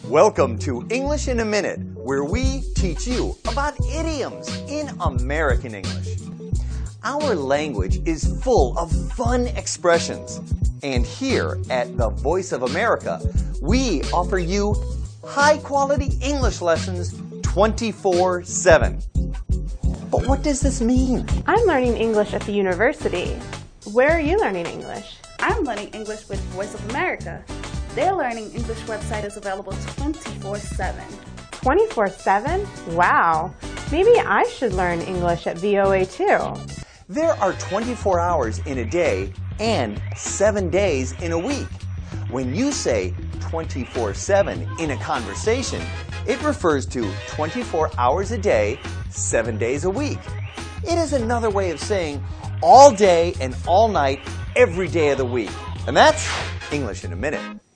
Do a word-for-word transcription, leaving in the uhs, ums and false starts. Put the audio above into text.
Welcome to English in a Minute, where we teach you about idioms in American English. Our language is full of fun expressions. And here at the Voice of America, we offer you high-quality English lessons twenty-four seven. But what does this mean? I'm learning English at the university. Where are you learning English? I'm learning English with Voice of America. Their Learning English website is available twenty-four seven. twenty-four seven? Wow! Maybe I should learn English at V O A too. There are twenty-four hours in a day and seven days in a week. When you say twenty-four seven in a conversation, it refers to twenty-four hours a day, seven days a week. It is another way of saying all day and all night, every day of the week. And that's English in a Minute.